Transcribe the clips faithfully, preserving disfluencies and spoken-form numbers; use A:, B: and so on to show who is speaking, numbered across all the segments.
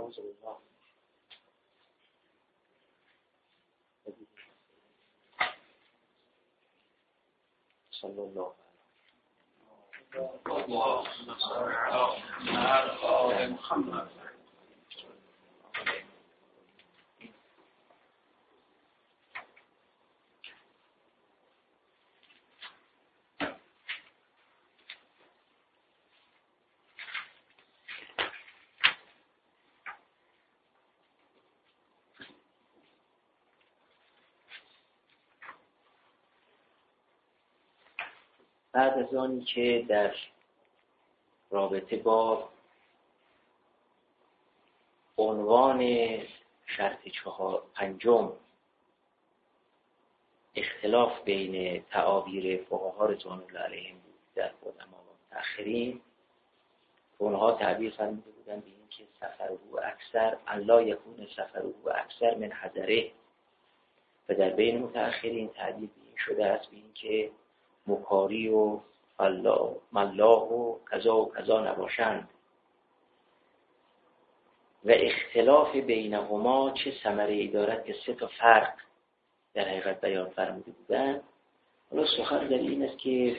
A: نعوذ بالله. صلی الله علیه محمد. بعد از آنی که در رابطه با عنوان شرط چهار پنجم اختلاف بین تعابیر فقها رضوان الله علیهم بود در علما و متأخرین، اونها تعبیر فرموده بودن به این که سفره اکثر الله یکون سفره اکثر من حضره، و در بین متأخرین تعبیر به این شده است به این که مکاری و ملاح و کذا و کذا نباشند، و اختلاف بینهما چه ثمره‌ای دارد که سه تا فرق در حقیقت بیان فرموده بودند. حالا سخن در این است که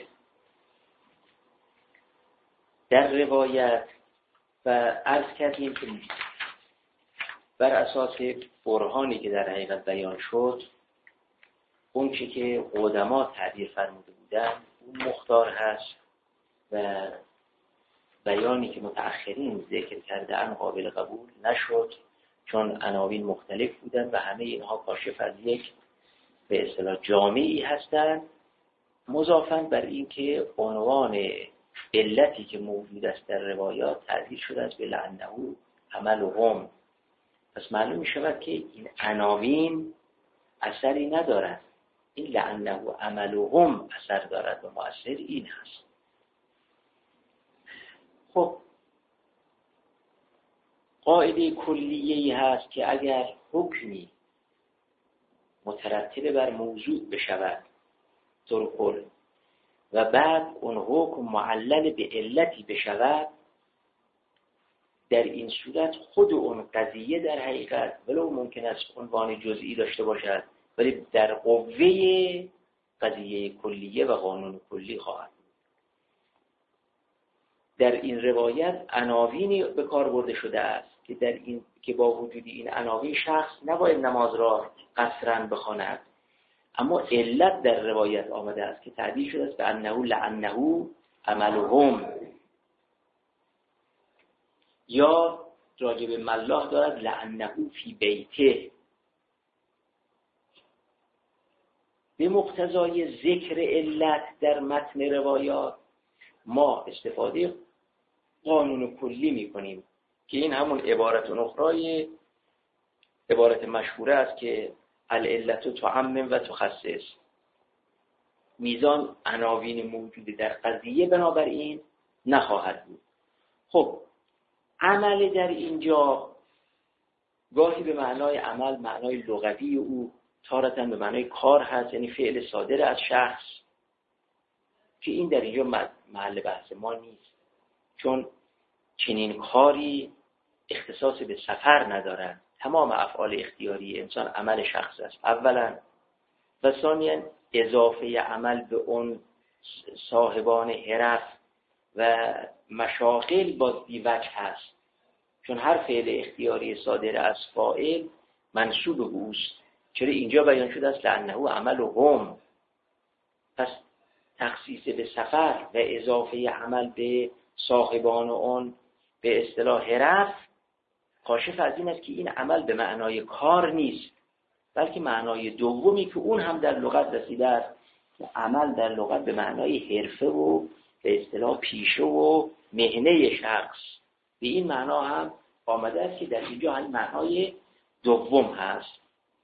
A: در روایت و عرض کردیم که بر اساس برهانی که در حقیقت بیان شد، اون چی که قدما تعبیر فرموده بودند اون مختار هست و بیانی که متأخرین ذکر کردن قابل قبول نشد، چون عناوین مختلف بودند و همه اینها کاشف از یک به اصطلاح جامعی هستند، مضافاً بر این که عنوان علتی که موجود است در روایات تعبیر شده است به لعنه عملهم. پس معلوم می شود که این عناوین اثری ندارد، این لعنه عملهم اثر دارد و مؤثر این هست. خب قاعده کلیه‌ای هست که اگر حکمی مترتب بر موضوع بشود طور کل و بعد اون حکم معلل به علتی بشود، در این صورت خود اون قضیه در حقیقت ولو ممکن است عنوان جزئی داشته باشد ولی در قوه قضیه کلیه و قانون کلی خواهد. در این روایت عناوینی به کار برده شده است که در این که با وجود این عناوین شخص نباید نماز را قصرا بخواند، اما علت در روایت آمده است که تعبیر شده است به انه لعنه عملهم، یا راجب ملاح دارد لعنه فی بیته. به مقتضای ذکر علت در متن روایات ما استفاده قانون کلی می کنیم که این همون عبارت اخرای عبارت مشهوره است که العلت تعمم و تخصص، میزان عناوین موجود در قضیه بنابراین نخواهد بود. خب عمل در اینجا گاهی به معنای عمل معنای لغوی او، تارتاً به معنای کار هست، یعنی فعل صادر از شخص، که این در اینجا محل بحث ما نیست، چون چنین کاری اختصاص به سفر ندارد. تمام افعال اختیاری انسان عمل شخص است اولا، و ثانیاً اضافه عمل به اون صاحبان حرف و مشاغل باز بی وجه هست، چون هر فعل اختیاری صادر از فاعل منسوب به اوست. چرا اینجا بیان شده است لعنه عملهم؟ پس تخصیص به سفر و اضافه عمل به صاحبان اون به اصطلاح حرف کاشف از این است که این عمل به معنای کار نیست، بلکه معنای دومی که اون هم در لغت رسیده است که عمل در لغت به معنای حرفه و به اصطلاح پیشه و مهنه شخص، به این معنا هم آمده است که در اینجا همین معنای دوم هست.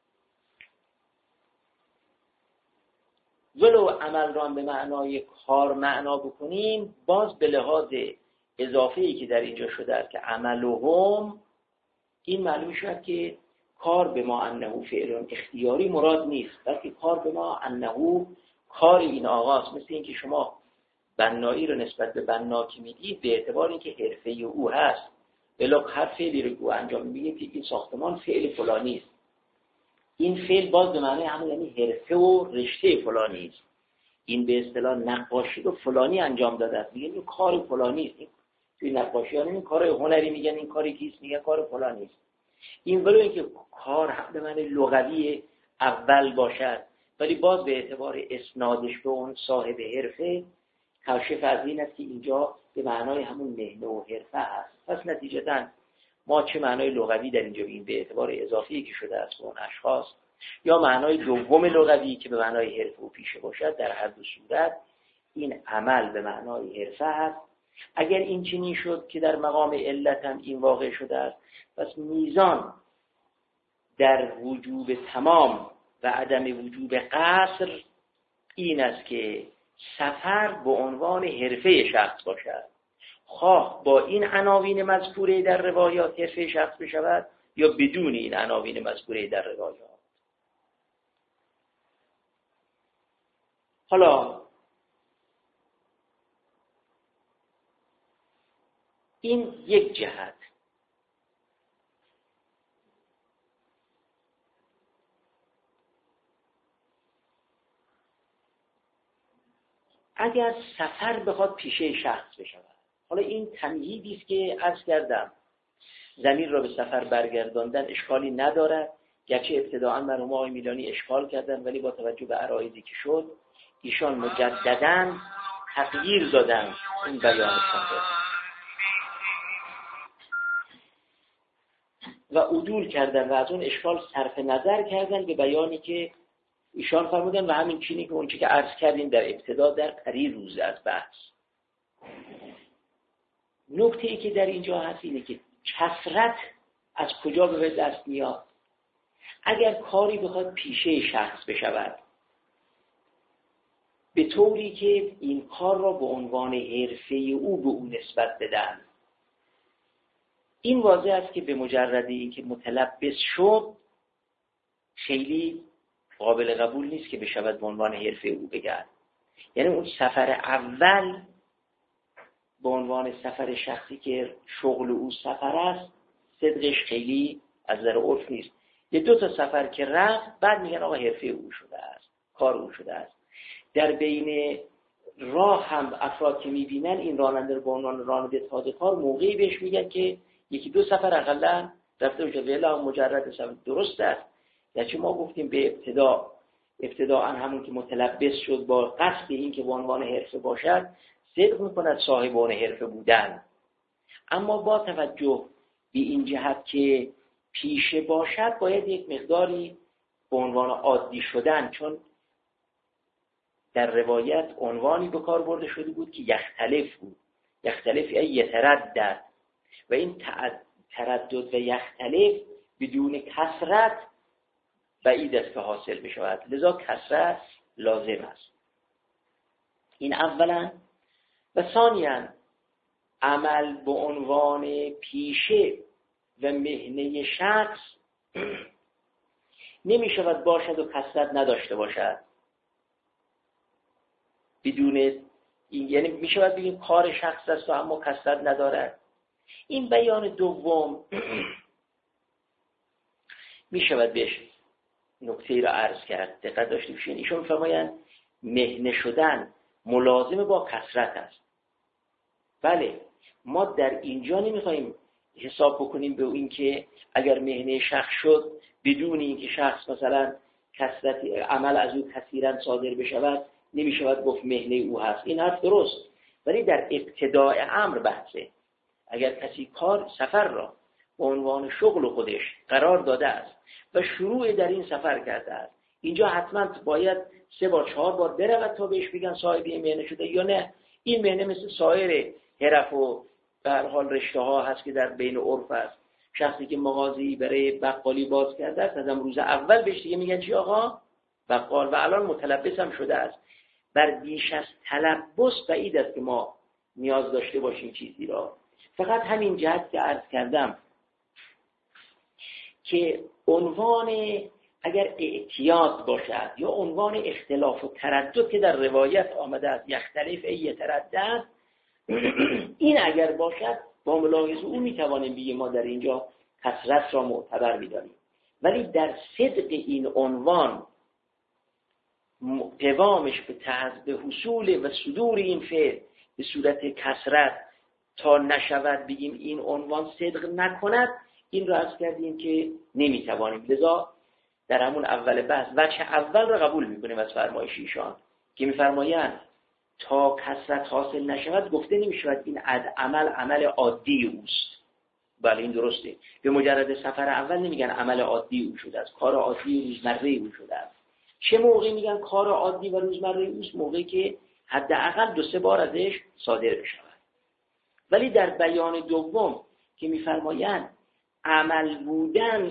A: ولو عمل را به معنای کار معنا بکنیم، باز به لحاظ اضافه‌ای که در اینجا شده است که عملهم، این معلوم شد که کار به ما انه فعل اختیاری مراد نیست، بلکه کار به ما انه کار این آقاست. مثل اینکه شما بنایی رو نسبت به بنا که میدید به اعتبار اینکه حرفه او هست، بلک هر فعلی رو که انجام میگه که این ساختمان فعل فلانی است. این فعل باز به معنی همون یعنی حرفه و رشته فلانی است. این به اصطلاح نقاشی رو فلانی انجام داده است، میگن این کار فلانی است. توی نقاشی ها این کار هنری میگن این کاری کیست، میگن کار فلانی است. این ولو اینکه کار هم به معنی لغوی اول باشد، ولی باز به اعتبار اسنادش به اون صاحب حرفه کاشف از این است که اینجا به معنای همون مهنه و حرفه است. پس نتیجتاً ما چه معنای لغوی در اینجا بگیم به اعتبار اضافی که شده است به اون اشخاص، یا معنای دوم لغوی که به معنای حرفه و پیشه باشد، در هر دو صورت این عمل به معنای حرفه است. اگر این چنین شد که در مقام علت هم این واقع شده است، پس میزان در وجوب تمام و عدم وجوب قصر این است که سفر به عنوان حرفه شخص باشد، خواه با این عناوین مذکوره در روایات حرفه شخص بشود یا بدون این عناوین مذکوره در روایات. حالا این یک جهت. اگر سفر بخواد پیشه شخص بشود، حالا این تمهیدی است که عرض کردم ضمیر را به سفر برگرداندن اشکالی ندارد، گرچه ابتداعاً مرحوم آقای میلانی اشکال کردن، ولی با توجه به عرایضی که شد ایشان مجدداً تغییر دادن این بیانشان و عدول کردن و از اون اشکال صرف نظر کردن به بیانی که ایشان فرمودن و همین چینی که اونچه که عرض کردیم در ابتدا در پری روز از بحث. نکته ای که در اینجا هست اینه که کثرت از کجا به دست میاد؟ اگر کاری بخواد پیشه شخص بشود به طوری که این کار را به عنوان حرفه او به او نسبت بدن، این واضح است که به مجرد این که متلبس شد خیلی قابل قبول نیست که بشود به عنوان حرفه او بگن. یعنی اون سفر اول به عنوان سفر شخصی که شغل او سفر است صدقش خیلی از نظر عرف نیست. یه دو تا سفر که رفت بعد میگن آقا حرفه او شده است، کار او شده است. در بین راه هم افراد که میبینن این راننده رو به عنوان راننده تازه کار موقعی بهش میگن که یکی دو سفر اقلا رفته باشه، ولی مجرد سفر درست است. یعنی ما گفتیم به ابتدا ابتداعا همون که متلبس شد با قصد این که به عنوان حرفه باشد صدق میکند صاحبان حرفه بودن، اما با توجه به این جهت که پیشه باشد باید یک مقداری به عنوان عادی شدن، چون در روایت عنوانی به کار برده شده بود که یختلف بود، یختلف ای یتردد، و این تردد و یختلف بدون کثرت بعید است که حاصل بشود، لذا کثرت لازم است. این اولا. و ثانیاً عمل به عنوان پیشه و مهنه شخص نمی شود باشد و کثرت نداشته باشد بدون این، یعنی می شود بگیم کار شخص است و اما کثرت ندارد. این بیان دوم می شود بهش نکته را عرض کرد، دقت داشته باشین. ایشون می‌فرمایند مهنه شدن ملازم با کثرت است. بله، ما در اینجا نمیخوایم حساب بکنیم به این که اگر مهنه شخص شد بدون اینکه شخص مثلا کثرت عمل از او کثیرا صادر بشود نمیشود گفت مهنه او هست. این حرف درست، ولی در ابتداء امر بحثه. اگر کسی کار سفر را به عنوان شغل خودش قرار داده است و شروع در این سفر کرده است، اینجا حتما باید سه بار چهار بار برود تا بهش بگن صاحب این مهنه شده یا نه. این مهنه مثل سایر حرف و به هر حال رشته ها هست که در بین عرف است. شخصی که مغازی برای بقالی باز کرده است از روز اول بهش دیگه میگن چی آقا؟ بقال، و الان متلبس هم شده است. بر بیش از تلبس بعید است که ما نیاز داشته باشیم چیزی را. فقط همین جهت که عرض کردم که عنوان اگر اعتیاد باشد یا عنوان اختلاف و تردد که در روایت آمده است یختلف ای یتردد، این اگر باشد با ملاحظه او میتوانیم بگیم ما در اینجا کثرت را معتبر میدانیم. ولی در صدق این عنوان قوامش به تحت به حصول و صدور این فعل به صورت کثرت تا نشود بگیم این عنوان صدق نکند، این را عرض کردیم که نمیتوانیم. لذا در همون اول بحث وجه اول را قبول میکنیم از فرمایش ایشان که میفرمایند تا کثرت حاصل نشود گفته نمیشود این عمل عمل عادی اوست. بله این درسته، به مجرد سفر اول نمیگن عمل عادی او شده است، کار عادی روزمره او شده است. چه موقعی میگن کار عادی و روزمره اوست؟ موقعی که حداقل دو سه بار ازش صادر بشود. ولی در بیان دوم که میفرمایند عمل بودن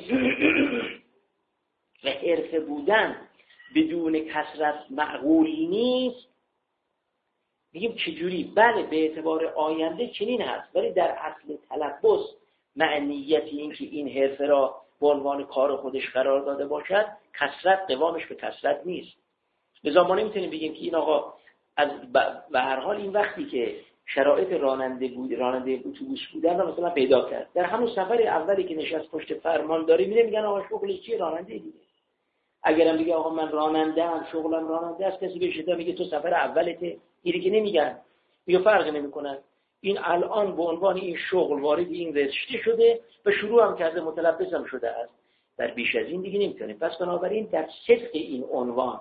A: و حرفه بودن بدون کثرت معقول نیست، میگیم چجوری؟ بله به اعتبار آینده چنین هست، ولی در اصل تلبس معنیت این که این حرفه را به عنوان کار خودش قرار داده باشد کثرت قوامش به کثرت نیست. لذا ما نمیتونیم بگیم که این آقا از به هر حال این وقتی که شرایط راننده بود راننده اتوبوس بودن رو مثلا پیدا کرد، در همون سفر اولی که نشست پشت فرمان داره میره میگن آقا شغلش چیه؟ راننده دیگه. اگرم بگه آقا من راننده ام شغلم راننده است، کسی بهش میگه تو سفر اولته، اینی که نمیگن، میگه فرقی نمیکنه. این الان به عنوان این شغل وارد این رشته شده و شروع هم کرده، متلبس هم شده است، در بیش از این دیگه نمیتونه. پس بنابراین در صدق این عنوان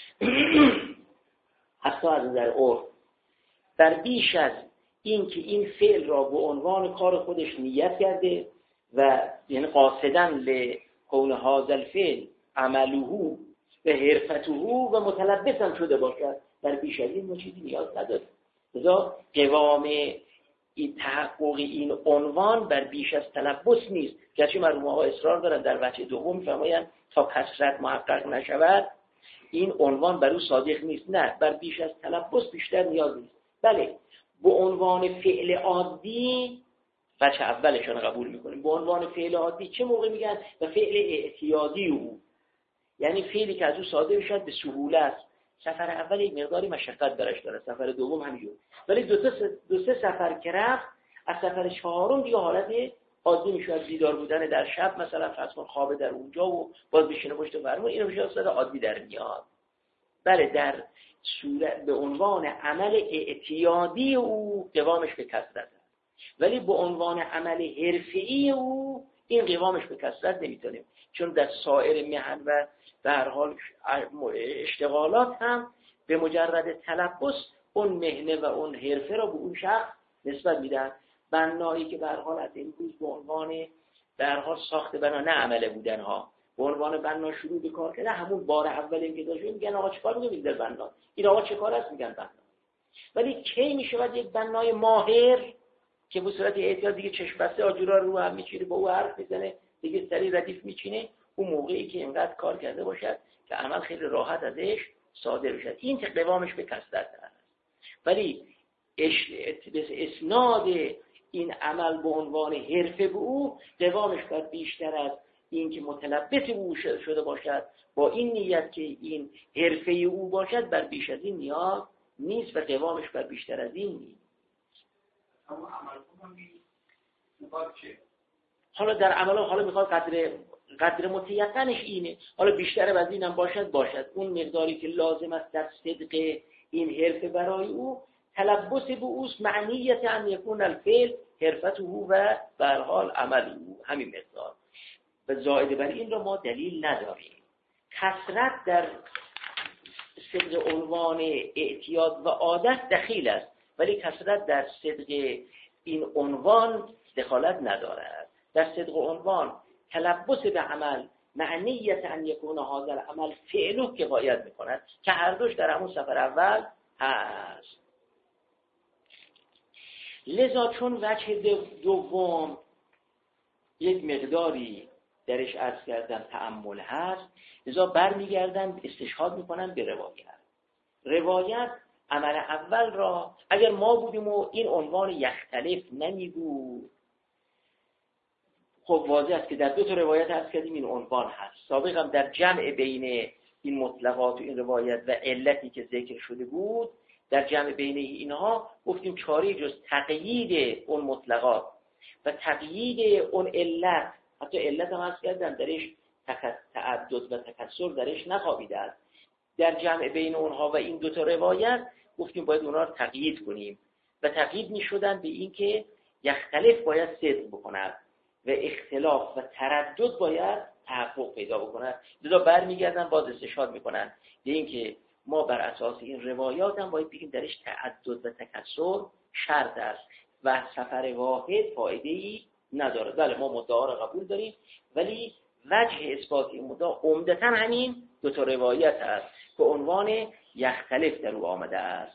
A: حتی از نظر عرف در بیش از این که این فعل را به عنوان کار خودش نیت کرده و یعنی قاصداً لکون هذا الفعل عمله و حرفته و متلبس هم شده باشد، در بیش از این چیزی نیاز نداره. لذا قوام این تحقق این عنوان بر بیش از تلبس نیست. گرچه مرحوم ها اصرار دارن در وجه دوم می‌فرمایند تا کثرت محقق نشود این عنوان بر او صادق نیست. نه، بر بیش از تلبس بیشتر نیاز نیست. بله به عنوان فعل عادی وجه اولشون قبول میکنیم. به عنوان فعل عادی چه موقع میگن؟ و فعل اعتیادی او، یعنی فعلی که از او صادر شد به سهولت. سفر اول یک مقداری مشقت برش داره، سفر دوم همینجور، ولی دو سه دو سه سفر که رفت از سفر چهارم دیگه حالت عادی میشه. بیدار بودن در شب مثلا فرض کن خواب در اونجا و باز بشینه پشت فرمون، اینو میشه اصلا عادی در میاد. بله در صورت به عنوان عمل اعتیادی او قوامش به کثرت است، ولی به عنوان عمل حرفه‌ای او این قوامش به کثرت نمیتونه، چون در سایر مهن و در حال اشتغالات هم به مجرد تلبس اون مهنه و اون حرفه را به اون شخص نسبت میدن. بنایی که به هر حال از این روز به عنوان در حال ساخت بنا نه عمله بودن ها، به عنوان بنا شروع به کار کرده، همون بار اولی که داشت میگن آقا چیکار می‌کنید در بنا؟ این آقا چه کار است؟ میگن بنا. ولی کی میشود یک بنای ماهر که به صورت احتیاط دیگه چشم بسته آجورا رو هم میچینه، با او حرف میزنه، دیگه سری ردیف میچینه، اون موقعی که اینقدر کار کرده باشد که عمل خیلی راحت ازش صادر بشد، این که قوامش به کثرت است. ولی به اسناد این عمل به عنوان حرفه به او قوامش باید بیشتر از این که متلبس او شده باشد با این نیت که این حرفه او باشد، بر بیش از این نیاز نیست و قوامش بر بیشتر از این نیست.
B: اما عمل کنم میخواد چه؟
A: حالا در عمل حالا میخواد قدر قدر متیقنش اینه، حالا بیشتر از این هم باشد باشد اون مقداری که لازم است در صدق این حرفه برای او تلبس به اوست، معنیت ان یکون الفعل حرفته و به هر حال عمل او، همین مقدار. و زائد بر این را ما دلیل نداریم. کثرت در صدق عنوان اعتیاد و عادت دخیل است، ولی کثرت در صدق این عنوان دخالت ندارد. در صدق عنوان تلبس به عمل معنیت ان یکون هذا العمل فعله کفایت میکند که هر دوش در همون سفر اول هست. لذا چون وجه دوم یک مقداری درش عرض کردن تأمل هست، لذا برمیگردن استشهاد میکنن به روایت. روایت عمل اول را اگر ما بودیم و این عنوان یختلف نمیگود، خب واضح است که در دو تا روایت عرض کردیم این عنوان هست. سابق هم در جمع بین این مطلقات و این روایت و علتی که ذکر شده بود، در جمع بین اینها گفتیم چاره جز تقیید اون مطلقات و تقیید اون علت، حتی علت هم هست کردن درش تعدد و تکسر درش نخوابیده است، در جمع بین اونها و این دوتا روایت گفتیم باید اونها رو تقیید کنیم و تقیید می شدن به این که یختلف باید صدق بکند و اختلاف و تردد باید تحقق پیدا بکند. لذا برمیگردن باز استشهاد میکنن به این که ما بر اساس این روایات هم باید بگیم درش تعدد و تکسر شرط است و سفر واحد فایده‌ای نداره. بله ما مدعا رو قبول داریم، ولی وجه اثبات این مدعا عمدتاً همین دو تا روایت است که عنوان یختلف در او آمده است.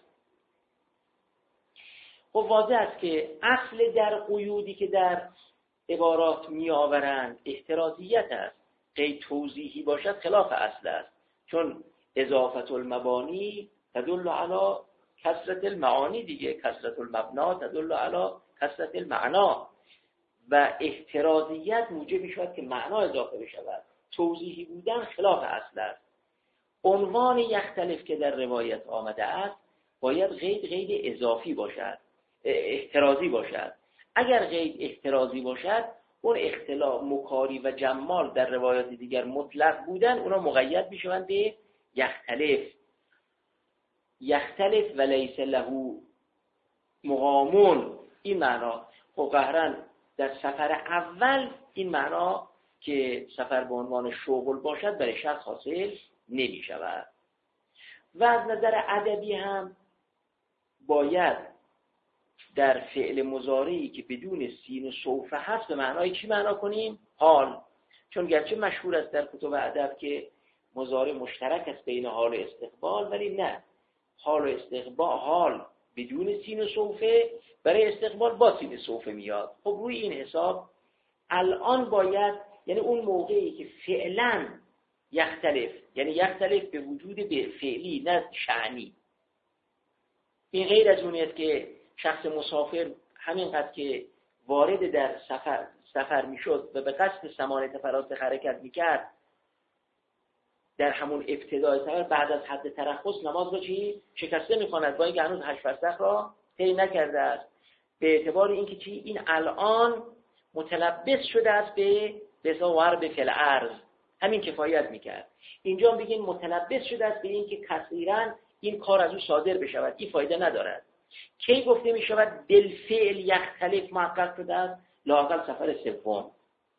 A: خب واضح است که اصل در قیودی که در عبارات می آورند احترازیت است. قید توضیحی باشد خلاف اصل است، چون اضافت المبانی تدل علی کثرت المعانی دیگه، کثرت المبنا تدل علی کثرت المعنا و احترازیت موجب می شود که معنا اضافه بشود. توضیحی بودن خلاف اصل است. عنوان یختلف که در روایت آمده است باید قید قید اضافی باشد، احترازی باشد. اگر قید احترازی باشد اون اختلاف مکاری و جمال در روایات دیگر مطلق بودن، اونا مقید میشوند به یختلف. یختلف و لیس له مقامون، این معنا. خب قهرن در سفر اول این معنا که سفر به عنوان شغل باشد برای شخص حاصل نمی شود. و از نظر ادبی هم باید در فعل مضارعی که بدون سین و سوف هست به معنای چی معنا کنیم؟ حال. چون گرچه مشهور است در کتب ادب که مضارع مشترک است بین حال و استقبال، ولی نه، حال و استقبال، حال بدون سین و سوفه، برای استقبال با سین و سوفه میاد. خب روی این حساب الان باید، یعنی اون موقعی که فعلا یختلف، یعنی یختلف به وجود به فعلی نه شأنی، این غیر از اونیست که شخص مسافر همینقدر که وارد در سفر سفر میشد و به قصد سمانه فراسخ حرکت میکرد در همون ابتدای سفر بعد از حد ترخص نماز رو چی؟ شکسته میخواند با اینکه هنوز هشت فرسخ را طی نکرده است، به اعتبار اینکه چی؟ این الان متلبس شده است به بسا ورب فی الارض، همین کفایت میکرد. اینجا بگین متلبس شده است به اینکه کثیرا این کار از او صادر بشود، این فایده ندارد. کی گفته می شود بالفعل یختلف محقق شده است؟ لااقل سفر سوم.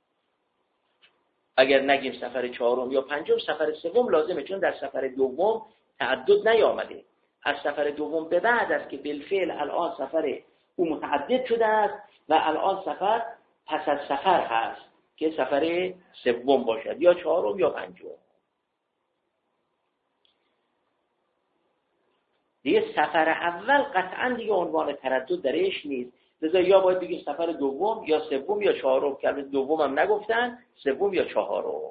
A: اگر نگیم سفر چهارم یا پنجم، سفر سوم لازمه، چون در سفر دوم تعدد نیامده. از سفر دوم به بعد است که بالفعل الان سفر او متعدد شده است و الان سفر پس از سفر هست که سفر سوم باشد یا چهارم یا پنجم. دیگه سفر اول قطعا دیگه عنوان تردد درش نیست. لذا یا باید بگیم سفر دوم یا سوم یا چهارم، که البته دوم هم نگفتن، سوم یا چهارم.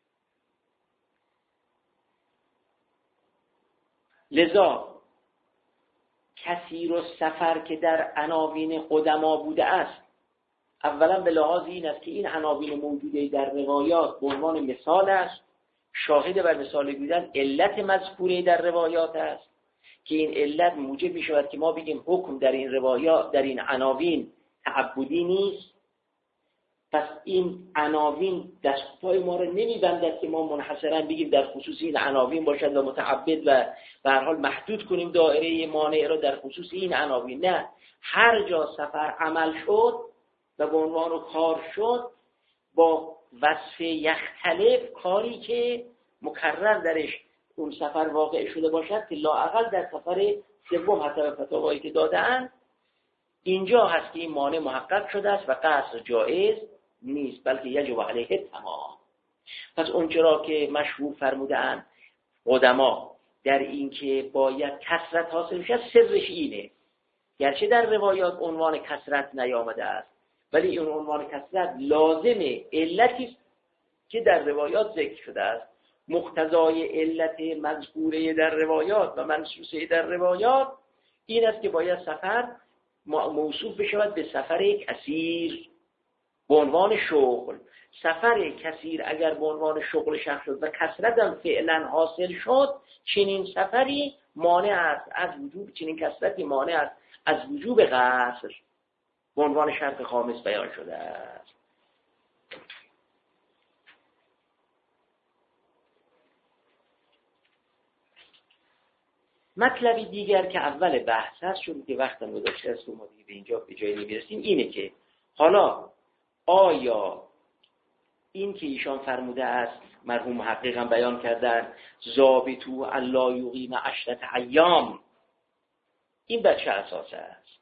A: لذا کثیر السفر که در عناوین قدما بوده است، اولا به لحاظ این است که این عناوین موجوده در روایات به عنوان مثال است، شاهد بر مثال بودن علت مذکوره در روایات است که این علت موجب می شود که ما بگیم حکم در این روایات، در این عناوین تعبدی نیست. پس این عناوین دستای ما رو نمی بندد که ما منحصرا بگیم در خصوص این عناوین باشد و متعبد و به هر حال محدود کنیم دایره مانع را در خصوص این عناوین. نه، هر جا سفر عمل شد و به عنوان و کار شد با وصف یختلف، کاری که مکرر درش اون سفر واقع شده باشد که لااقل در سفر سوم حسب فتاوایی که دادن اینجا هست که این مانع محقق شده است و قصر جایز نیست، بلکه یجب علیه تمام. پس اونچرا که مشهور فرمودن قدما در این که باید کثرت حاصل بشه، سرش اینه. گرچه در روایات عنوان کثرت نیامده است، ولی این عنوان کثرت لازمه، علتی که در روایات ذکر شده است، مقتضای علت مذکوره در روایات و منصوصه در روایات این است که باید سفر موصوف بشود به سفر کثیر به عنوان شغل. سفر کثیر اگر به عنوان شغل شخص شد و کثرت هم فعلا حاصل شد، چنین سفری مانع است از وجوب، چنین کثرتی مانع است از وجوب قصر. به عنوان شرط خامس بیان شده است. مطلبی دیگر که اول بحث هست، چون که وقتم گذشته است و ما دیگه به اینجا به جایی نمیرسیم، اینه که حالا آیا این که ایشان فرموده است، مرحوم محقق هم بیان کردن، ضابطو الا یقیم عشرة ایام، این بر چه اساس است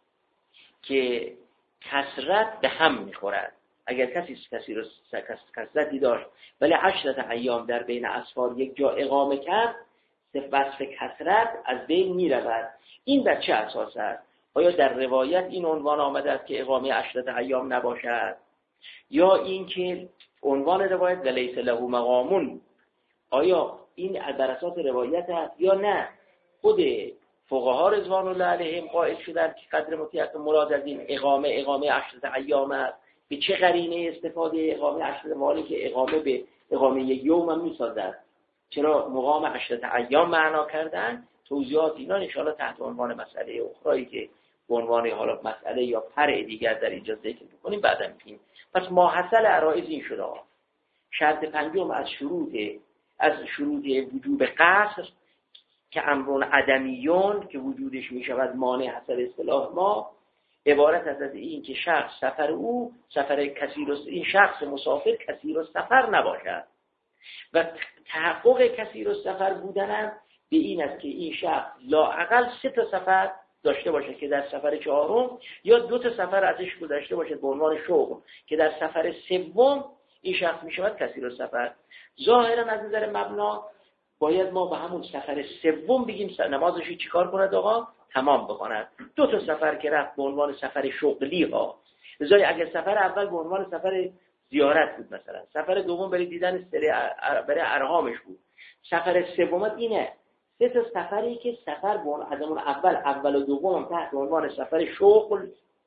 A: که کثرت به هم میخورد؟ اگر کسی کسی رو کثرتی داشت ولی عشرة ایام در بین اسفار یک جا اقامه کرد، وصف کثرت از بین میرود. این بر چه اساس است؟ آیا در روایت این عنوان آمده است که اقامه عشرة ایام نباشد، یا این که عنوان روایت ولیس له مقامون، آیا این بر اساس روایت است یا نه خود فقها رضوان الله علیهم قائل شدند که قدر مطلق مراد از این اقامه اقامه عشرة ایام است؟ به چه قرینه استفاده اقامه عشرة مالی که اقامه به اقامه یک یوم هم میسازد؟ چرا مقام عشرة ایام معنا کردن؟ توضیحات اینا ان شاءالله تحت عنوان مسئله اخرایی که به عنوان حالا مسئله یا فرع دیگر در اینجا ذکر می‌کنیم بعدا می‌گیم. پس ماحصل عرایض این شده. شرط پنجم از شروط از شروط وجوب قصر که امرون عدمیون که وجودش میشود مانع حسب اصطلاح ما، عبارت از این که شخص سفر او سفر کثیر است، این شخص مسافر کثیر السفر نباشد و تحقق کثیر السفر بودن به این است که این شخص لااقل سه تا سفر داشته باشه که در سفر چهارم، یا دو تا سفر ازش گذشته باشه به عنوان شغل که در سفر سوم این شخص میشود کثیر السفر. ظاهرا از نظر مبنا باید ما به همون سفر سوم بگیم نمازش چیکار کند آقا؟ تمام بکند. دو تا سفر که رفت به عنوان سفر شغلی ها، لذا اگر سفر اول به عنوان سفر زیارت بود مثلا، سفر دوم برای دیدن برای ارهامش بود، سفر سوم اینه. سه تا سفری که سفر به عنوان اول اول و دوم تحت عنوان سفر شغل،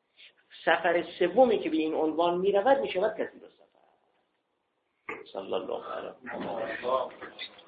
A: سفر سومی که به این عنوان میرود میشود کثیر السفر. صلی الله علیه و آله.